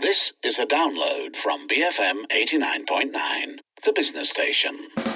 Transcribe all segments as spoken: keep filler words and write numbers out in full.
This is a download from B F M eighty-nine point nine, the business station.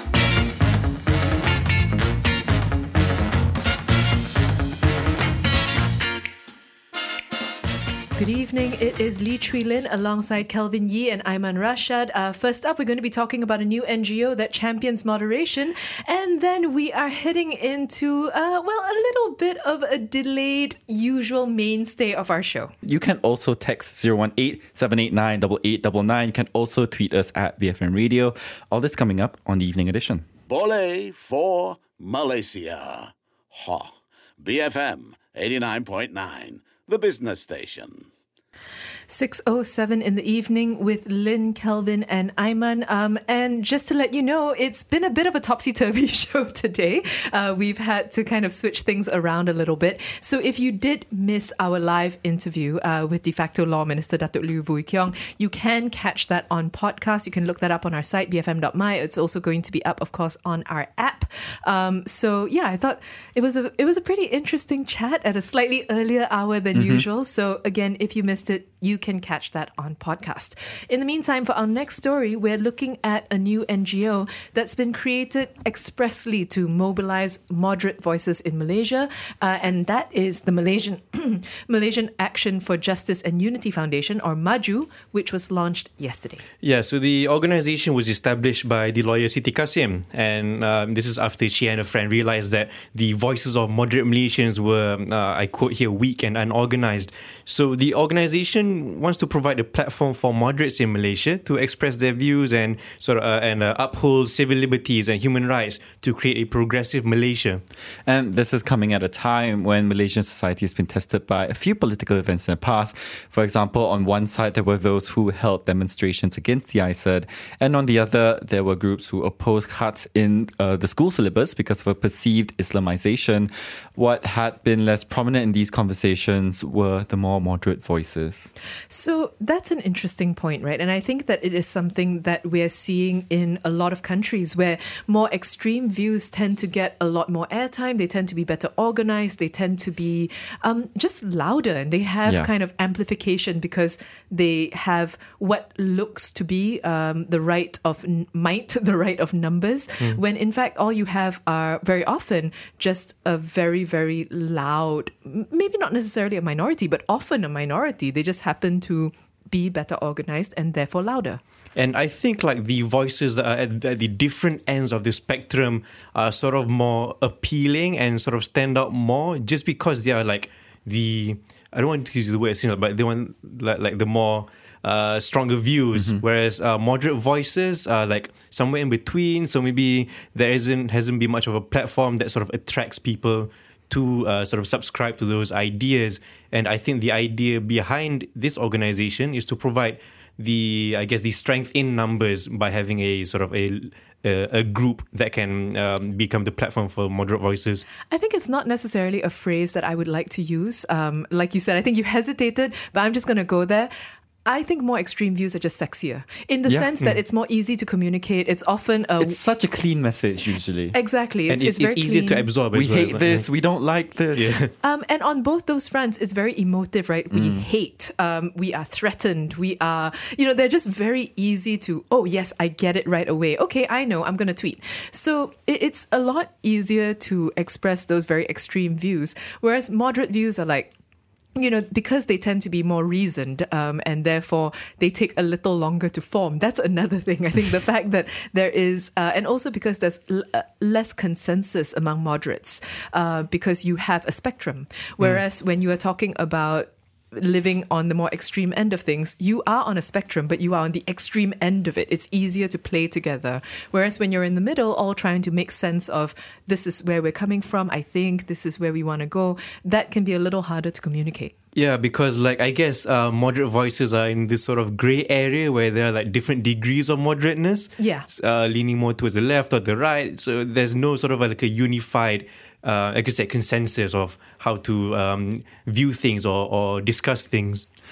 Good evening, it is Lee Chui Lin alongside Kelvin Yee and Aiman Rashad. Uh, first up, we're going to be talking about a new N G O that champions moderation. And then we are heading into, uh, well, a little bit of a delayed usual mainstay of our show. You can also text zero one eight, seven eight nine, eight eight nine nine. You can also tweet us at B F M Radio. All this coming up on the evening edition. Boleh for Malaysia. Ha. B F M eighty-nine point nine. The business station. six oh seven in the evening with Lynn, Kelvin and Aiman. Um, and just to let you know, it's been a bit of a topsy-turvy show today. Uh, we've had to kind of switch things around a little bit. So if you did miss our live interview uh, with de facto Law Minister Datuk Liew Vui Keong, you can catch that on podcast. You can look that up on our site, b f m dot m y. It's also going to be up, of course, on our app. Um, so yeah, I thought it was a it was a pretty interesting chat at a slightly earlier hour than mm-hmm. usual. So again, if you missed it, you can catch that on podcast. In the meantime, for our next story, we're looking at a new N G O that's been created expressly to mobilize moderate voices in Malaysia, uh, and that is the Malaysian Malaysian Action for Justice and Unity Foundation, or MAJU, which was launched yesterday. Yeah, so the organisation was established by the lawyer Siti Kasim, and um, this is after she and a friend realised that the voices of moderate Malaysians were, uh, I quote here, weak and unorganised. So the organisation wants to provide a platform for moderates in Malaysia to express their views and sort of uh, and uh, uphold civil liberties and human rights to create a progressive Malaysia. And this is coming at a time when Malaysian society has been tested by a few political events in the past. For example, on one side, there were those who held demonstrations against the I S E D, and on the other, there were groups who opposed cuts in uh, the school syllabus because of a perceived Islamization. What had been less prominent in these conversations were the more moderate voices. So that's an interesting point, right? And I think that it is something that we're seeing in a lot of countries where more extreme views tend to get a lot more airtime. They tend to be better organized. They tend to be um, just louder, and they have yeah. kind of amplification because they have what looks to be um, the right of n- might, the right of numbers, mm. when in fact all you have are very often just a very, very loud, maybe not necessarily a minority, but often a minority. They just happen to be better organized and therefore louder. And I think like the voices that are at the different ends of the spectrum are sort of more appealing and sort of stand out more just because they are like the, I don't want to use the word similar, but they want like, like the more uh, stronger views, mm-hmm. whereas uh, moderate voices are like somewhere in between. So maybe there isn't hasn't been much of a platform that sort of attracts people to uh, sort of subscribe to those ideas. And I think the idea behind this organization is to provide the, I guess, the strength in numbers by having a sort of a a, a group that can um, become the platform for moderate voices. I think it's not necessarily a phrase that I would like to use. Um, like you said, I think you hesitated, but I'm just going to go there. I think more extreme views are just sexier in the yeah. sense that mm. it's more easy to communicate. It's often a... It's such a clean message usually. Exactly. It's, and it's, it's, it's easier clean. to absorb we as well. We hate this. We don't like this. Yeah. Um, and on both those fronts, it's very emotive, right? We mm. hate. Um, we are threatened. We are... You know, they're just very easy to, oh, yes, I get it right away. Okay, I know. I'm going to tweet. So it, it's a lot easier to express those very extreme views. Whereas moderate views are like, you know, because they tend to be more reasoned um, and therefore they take a little longer to form. That's another thing. I think the fact that there is, uh, and also because there's l- uh, less consensus among moderates uh, because you have a spectrum. Whereas mm. when you are talking about living on the more extreme end of things, you are on a spectrum, but you are on the extreme end of it. It's easier to play together. Whereas when you're in the middle, all trying to make sense of this is where we're coming from, I think this is where we want to go, that can be a little harder to communicate. Yeah, because like I guess uh, moderate voices are in this sort of grey area where there are like different degrees of moderateness. Yeah. Uh, leaning more towards the left or the right. So there's no sort of like a unified, uh, like I said, consensus of how to um, view things or, or discuss things.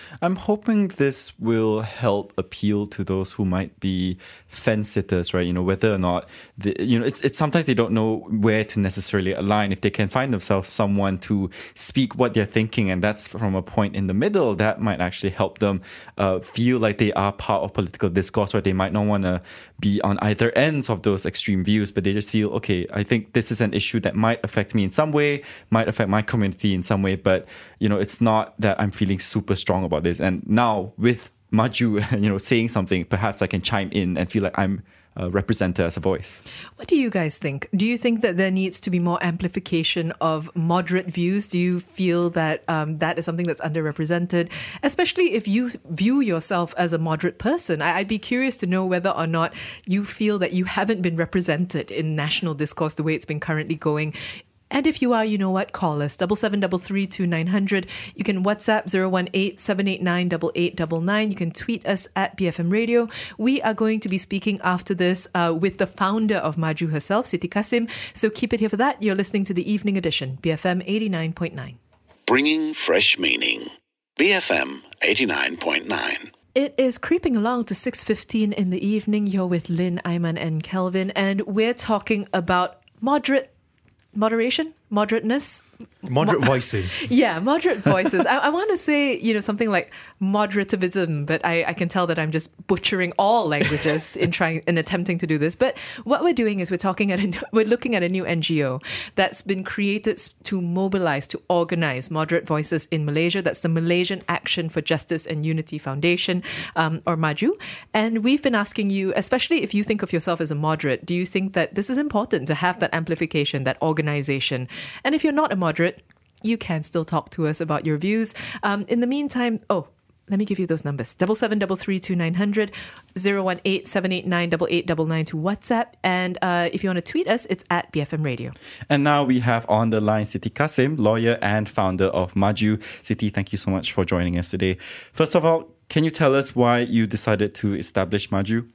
I'm hoping this will help appeal to those who might be fence sitters, right? You know, whether or not, the, you know, it's, it's sometimes they don't know where to necessarily align. If they can find themselves someone to speak what they're thinking, and that's from a point in the middle, that might actually help them uh, feel like they are part of political discourse, or they might not want to be on either ends of those extreme views, but they just feel, okay, I think this is an issue that might affect me in some way, might affect my community in some way, but, you know, it's not that I'm feeling super strong about this. And now with Maju, you know, saying something, perhaps I can chime in and feel like I'm uh, represented as a voice. What do you guys think? Do you think that there needs to be more amplification of moderate views? Do you feel that um, that is something that's underrepresented, especially if you view yourself as a moderate person? I- I'd be curious to know whether or not you feel that you haven't been represented in national discourse the way it's been currently going. And if you are, you know what, call us, seven seven three three two nine zero zero. You can WhatsApp zero one eight seven eight nine eight eight nine nine. You can tweet us at B F M Radio. We are going to be speaking after this uh, with the founder of Maju herself, Siti Kasim. So keep it here for that. You're listening to the Evening Edition, B F M eighty-nine point nine. Bringing fresh meaning. B F M eighty-nine point nine. It is creeping along to six fifteen in the evening. You're with Lynn, Ayman and Kelvin, and we're talking about moderate Moderation? Moderateness? Moderate Mo- voices. Yeah, moderate voices. I, I want to say, you know, something like moderativism, but I, I can tell that I'm just butchering all languages in trying in attempting to do this. But what we're doing is we're talking at a, we're looking at a new N G O that's been created to mobilize, to organize moderate voices in Malaysia. That's the Malaysian Action for Justice and Unity Foundation, um, or Maju. And we've been asking you, especially if you think of yourself as a moderate, do you think that this is important to have that amplification, that organization? And if you're not a moderate, you can still talk to us about your views. Um, in the meantime, oh, let me give you those numbers. seven seven three three two nine zero zero, zero one eight seven eight nine eight eight nine nine to WhatsApp. And uh, if you want to tweet us, it's at B F M Radio. And now we have on the line Siti Kasim, lawyer and founder of Maju. Siti, thank you so much for joining us today. First of all, can you tell us why you decided to establish Maju?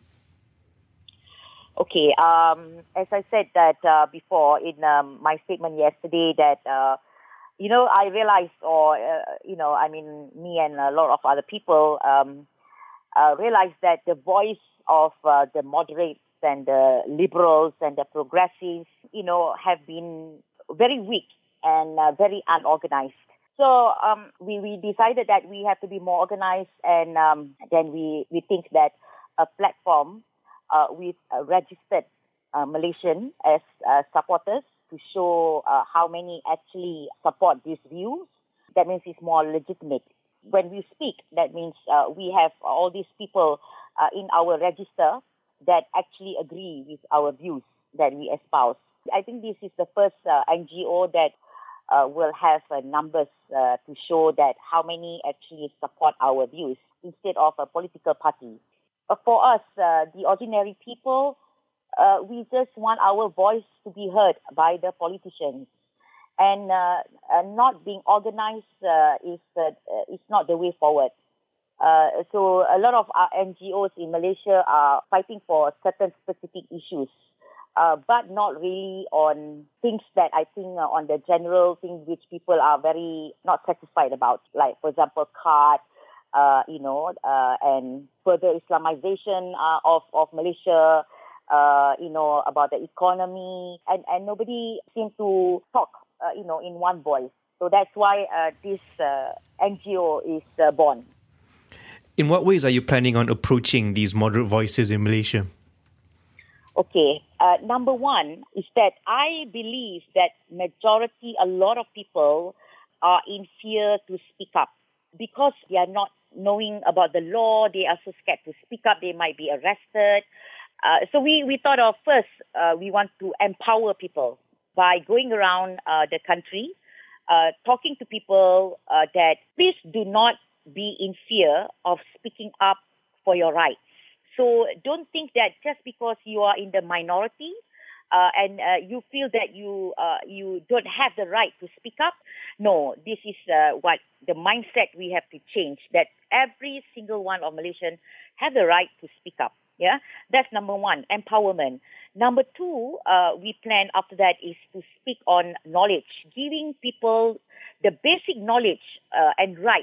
Okay, um, as I said that uh, before in um, my statement yesterday that, uh, you know, I realized or, uh, you know, I mean, me and a lot of other people um, uh, realized that the voice of uh, the moderates and the liberals and the progressives, you know, have been very weak and uh, very unorganized. So um, we, we decided that we have to be more organized, and um, then we, we think that a platform Uh, with uh, registered uh, Malaysian as uh, supporters to show uh, how many actually support these views. That means it's more legitimate. When we speak, that means uh, we have all these people uh, in our register that actually agree with our views that we espouse. I think this is the first uh, N G O that uh, will have uh, numbers uh, to show that how many actually support our views instead of a political party. For us, uh, the ordinary people, uh, we just want our voice to be heard by the politicians. And uh, uh, not being organized uh, is uh, is not the way forward. Uh, so a lot of our N G Os in Malaysia are fighting for certain specific issues, uh, but not really on things that I think uh, on the general things which people are very not satisfied about, like, for example, card, Uh, you know, uh, and further Islamization uh, of, of Malaysia, uh, you know, about the economy, and, and nobody seemed to talk, uh, you know, in one voice. So that's why uh, this uh, N G O is uh, born. In what ways are you planning on approaching these moderate voices in Malaysia? Okay, uh, number one is that I believe that majority, a lot of people are in fear to speak up because they are not knowing about the law. They are so scared to speak up. They might be arrested. Uh, so we, we thought of first, uh, we want to empower people by going around uh, the country, uh, talking to people uh, that please do not be in fear of speaking up for your rights. So don't think that just because you are in the minority uh, and uh, you feel that you uh, you don't have the right to speak up. No, this is uh, what the mindset we have to change, that every single one of Malaysians have the right to speak up. Yeah, that's number one, empowerment. Number two, uh, we plan after that is to speak on knowledge, giving people the basic knowledge uh, and rights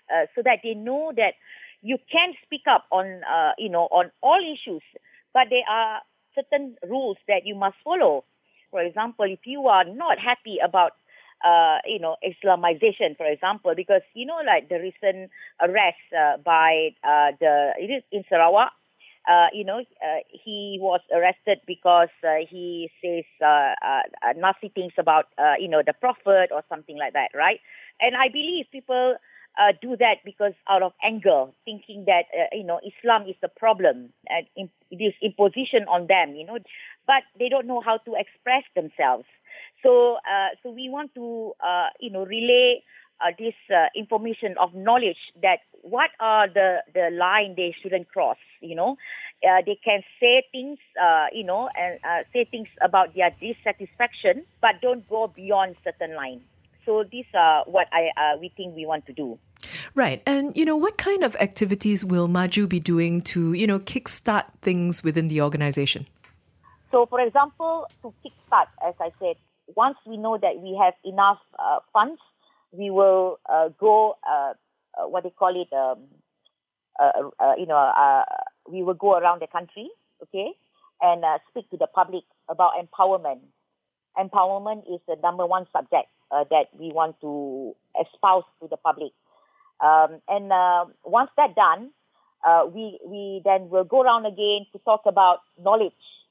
uh, so that they know that you can speak up on, uh, you know, on all issues, but there are certain rules that you must follow. For example, if you are not happy about, uh, you know, Islamization, for example, because, you know, like the recent arrest uh, by uh, the, it is in Sarawak, uh, you know, uh, he was arrested because uh, he says uh, uh, nasty things about, uh, you know, the Prophet or something like that, right? And I believe people uh, do that because out of anger, thinking that, uh, you know, Islam is the problem and it is imposition on them, you know, but they don't know how to express themselves. So, uh, so we want to, uh, you know, relay uh, this uh, information of knowledge that what are the, the line they shouldn't cross, you know. Uh, they can say things, uh, you know, and uh, say things about their dissatisfaction, but don't go beyond certain line. So these are what I uh, we think we want to do. Right. And, you know, what kind of activities will Maju be doing to, you know, kickstart things within the organization? So, for example, to kickstart, as I said, once we know that we have enough uh, funds, we will uh, go, uh, uh, what they call it, um, uh, uh, you know, uh, we will go around the country, okay, and uh, speak to the public about empowerment. Empowerment is the number one subject uh, that we want to espouse to the public. Um, and uh, once that's done, uh, we we then will go around again to talk about knowledge.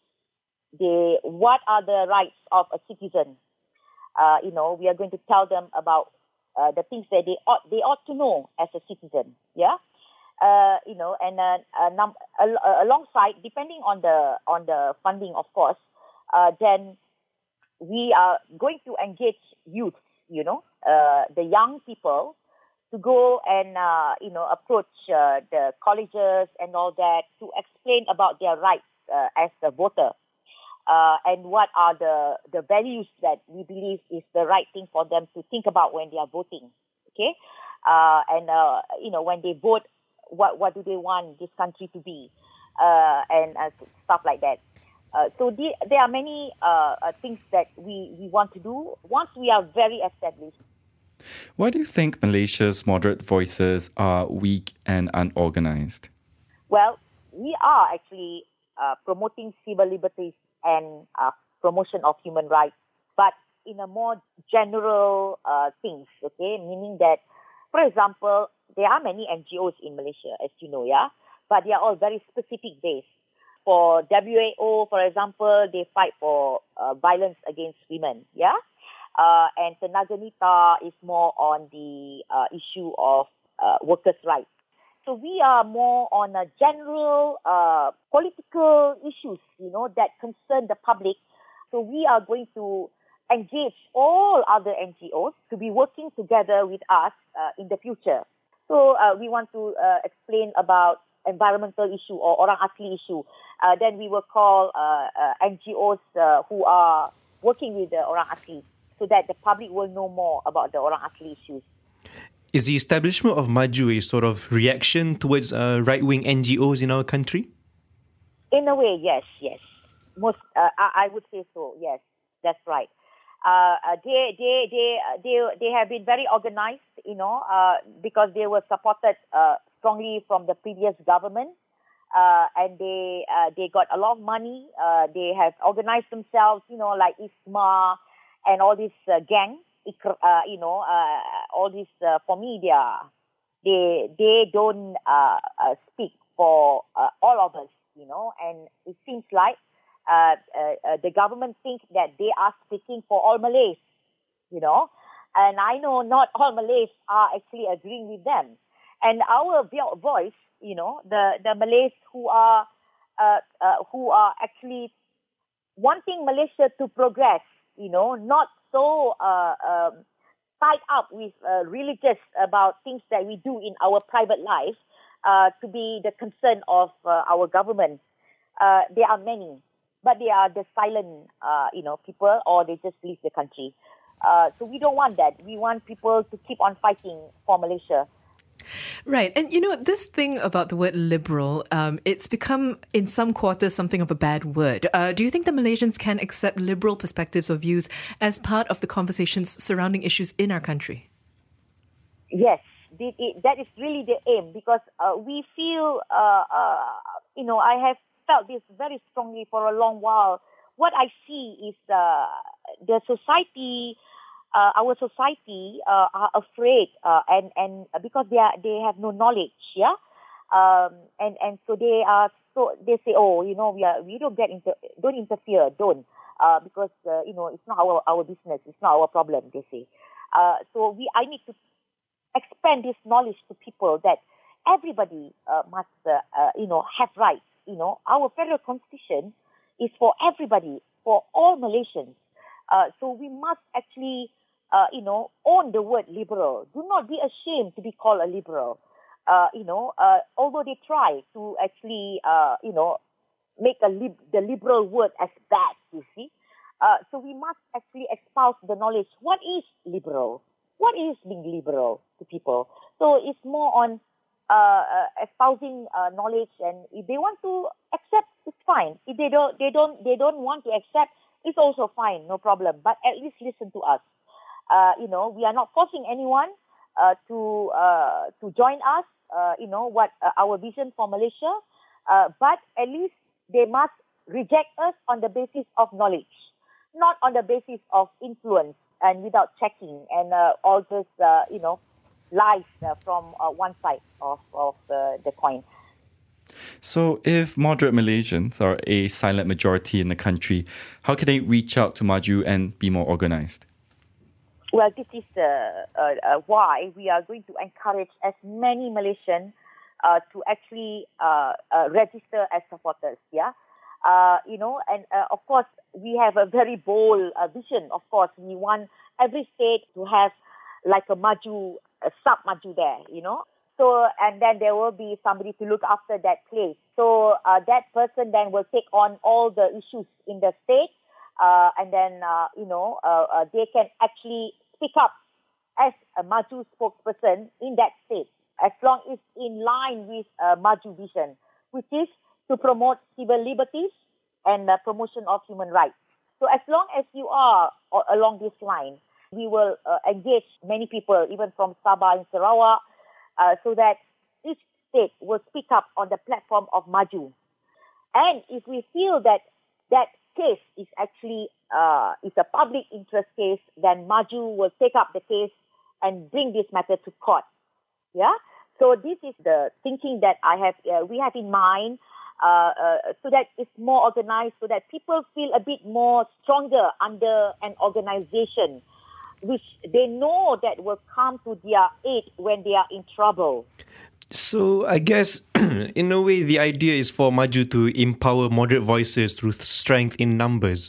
The what are the rights of a citizen? Uh, you know, we are going to tell them about uh, the things that they ought they ought to know as a citizen. Yeah, uh, you know, and uh, uh, num- al- alongside, depending on the on the funding, of course, uh, then we are going to engage youth. You know, uh, the young people, to go and, uh, you know, approach uh, the colleges and all that to explain about their rights uh, as a voter uh, and what are the, the values that we believe is the right thing for them to think about when they are voting, okay? Uh, and, uh, you know, when they vote, what, what do they want this country to be uh, and uh, stuff like that. Uh, so the, there are many uh, uh, things that we, we want to do once we are very established. Why do you think Malaysia's moderate voices are weak and unorganized? Well, we are actually uh, promoting civil liberties and uh, promotion of human rights, but in a more general uh, things, okay? Meaning that, for example, there are many N G Os in Malaysia, as you know, yeah? But they are all very specific based. For W A O, for example, they fight for uh, violence against women, yeah? Uh, and Tenaga Nita is more on the uh, issue of uh, workers' rights. So we are more on a general uh, political issues, you know, that concern the public. So we are going to engage all other N G Os to be working together with us uh, in the future. So uh, we want to uh, explain about environmental issue or Orang Asli issue. Uh, then we will call uh, uh, N G Os uh, who are working with the Orang Asli, so that the public will know more about the Orang Asli issues. Is the establishment of Maju a sort of reaction towards uh, right-wing N G Os in our country? In a way, yes, yes. Most, uh, I, I would say so. Yes, that's right. Uh, they, they, they, they, they have been very organized, you know, uh, because they were supported uh, strongly from the previous government, uh, and they, uh, they got a lot of money. Uh, they have organized themselves, you know, like ISMA. And all this uh, gang, uh, you know, uh, all this, uh, for me, they, are, they, they don't uh, uh, speak for uh, all of us, you know, and it seems like uh, uh, uh, the government thinks that they are speaking for all Malays, you know, and I know not all Malays are actually agreeing with them. And our voice, you know, the, the Malays who are, uh, uh, who are actually wanting Malaysia to progress, you know, not so uh, um, tied up with uh, religious about things that we do in our private life uh, to be the concern of uh, our government. Uh, there are many, but they are the silent, uh, you know, people, or they just leave the country. Uh, so we don't want that. We want people to keep on fighting for Malaysia. Right. And, you know, this thing about the word liberal, um, it's become in some quarters something of a bad word. Uh, do you think that Malaysians can accept liberal perspectives or views as part of the conversations surrounding issues in our country? Yes, it, it, that is really the aim, because uh, we feel, uh, uh, you know, I have felt this very strongly for a long while. What I see is uh, the society, uh, our society uh, are afraid, uh, and and because they are, they have no knowledge, yeah, um, and and so they are so they say, oh, you know, we are we don't get inter- don't interfere, don't, uh, because uh, you know, it's not our our business, it's not our problem, they say. Uh, so we I need to expand this knowledge to people that everybody uh, must, uh, uh, you know, have rights. You know, our federal constitution is for everybody, for all Malaysians. Uh, so we must actually, uh, you know, own the word liberal. Do not be ashamed to be called a liberal. Uh, you know, uh, although they try to actually, uh, you know, make a lib- the liberal word as bad, you see. Uh, so we must actually espouse the knowledge. What is liberal? What is being liberal to people? So it's more on uh, uh, espousing uh, knowledge, and if they want to accept, it's fine. If they don't, they don't, they don't want to accept, it's also fine, no problem. But at least listen to us. Uh, you know, we are not forcing anyone uh, to uh, to join us. Uh, you know what uh, our vision for Malaysia, uh, but at least they must reject us on the basis of knowledge, not on the basis of influence and without checking and uh, all this, uh, you know, lies uh, from uh, one side of, of uh, the coin. So if moderate Malaysians are a silent majority in the country, how can they reach out to Maju and be more organised? Well, this is uh, uh, uh, why we are going to encourage as many Malaysians uh, to actually uh, uh, register as supporters, yeah? Uh, you know, and uh, of course, we have a very bold uh, vision. Of course, we want every state to have like a Maju, a sub-Maju there, you know. So, and then there will be somebody to look after that place. So, uh, that person then will take on all the issues in the state. Uh, and then, uh, you know, uh, uh, they can actually speak up as a Maju spokesperson in that state, as long as it's in line with uh, Maju vision, which is to promote civil liberties and uh, promotion of human rights. So as long as you are uh, along this line, we will uh, engage many people, even from Sabah and Sarawak, uh, so that each state will speak up on the platform of Maju. And if we feel that that case is actually uh, is a public interest case, then Maju will take up the case and bring this matter to court. Yeah. So this is the thinking that I have. Uh, we have in mind. Uh, uh, so that it's more organized, so that people feel a bit more stronger under an organization, which they know that will come to their aid when they are in trouble. So I guess, in a way, the idea is for Maju to empower moderate voices through strength in numbers.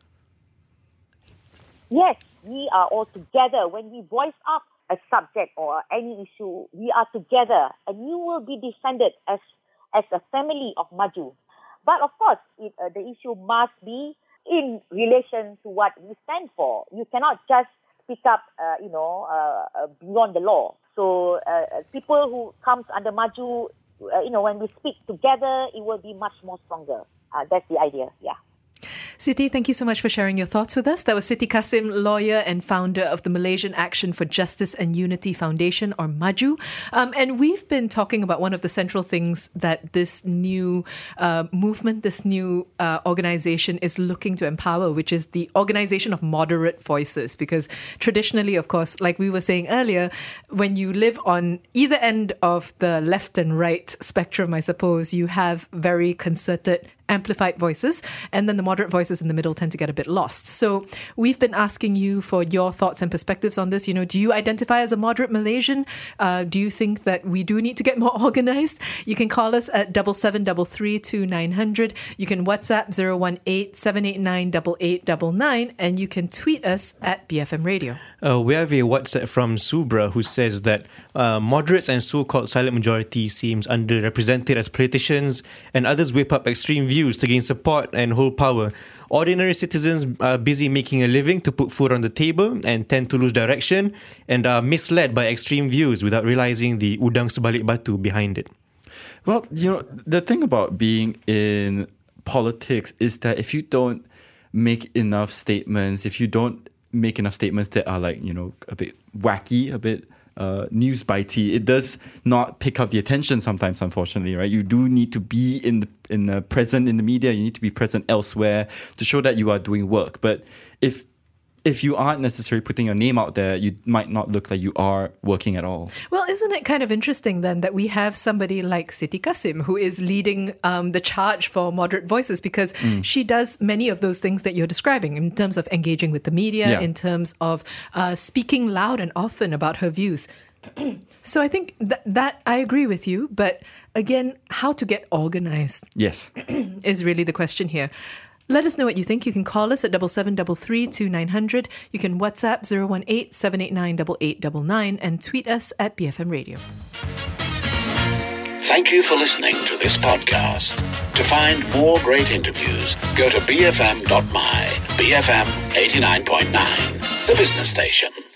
Yes, we are all together. When we voice up a subject or any issue, we are together, and you will be defended as as a family of Maju. But of course, it, uh, the issue must be in relation to what we stand for. You cannot just speak up, uh, you know, uh, uh, beyond the law. So uh, people who comes under Maju, uh, you know, when we speak together, it will be much more stronger. Uh, that's the idea, yeah. Siti, thank you so much for sharing your thoughts with us. That was Siti Kasim, lawyer and founder of the Malaysian Action for Justice and Unity Foundation, or Maju. Um, and we've been talking about one of the central things that this new uh, movement, this new uh, organization is looking to empower, which is the organization of moderate voices. Because traditionally, of course, like we were saying earlier, when you live on either end of the left and right spectrum, I suppose, you have very concerted amplified voices, and then the moderate voices in the middle tend to get a bit lost. So we've been asking you for your thoughts and perspectives on this. You know, do you identify as a moderate Malaysian? Uh, do you think that we do need to get more organized? You can call us at double seven double three two nine hundred. You can WhatsApp zero one eight seven eight nine eight eight nine nine, and you can tweet us at B F M Radio. Uh, we have a WhatsApp from Subra who says that uh, moderates and so-called silent majority seems underrepresented as politicians, and others whip up extreme views to gain support and hold power. Ordinary citizens are busy making a living to put food on the table and tend to lose direction and are misled by extreme views without realizing the udang sebalik batu behind it. Well, you know, the thing about being in politics is that if you don't make enough statements, if you don't make enough statements that are like, you know, a bit wacky, a bit uh, news bitey. It does not pick up the attention sometimes, unfortunately, right? You do need to be in the, in the present in the media. You need to be present elsewhere to show that you are doing work. But if if you aren't necessarily putting your name out there, you might not look like you are working at all. Well, isn't it kind of interesting then that we have somebody like Siti Kasim who is leading um, the charge for Moderate Voices, because mm. she does many of those things that you're describing in terms of engaging with the media, yeah. in terms of uh, speaking loud and often about her views. So I think that, that I agree with you. But again, how to get organized yes. is really the question here. Let us know what you think. You can call us at double seven double three two nine hundred. You can WhatsApp zero one eight seven eight nine eight eight nine nine and tweet us at B F M Radio. Thank you for listening to this podcast. To find more great interviews, go to b f m dot my. B F M eighty-nine point nine, the business station.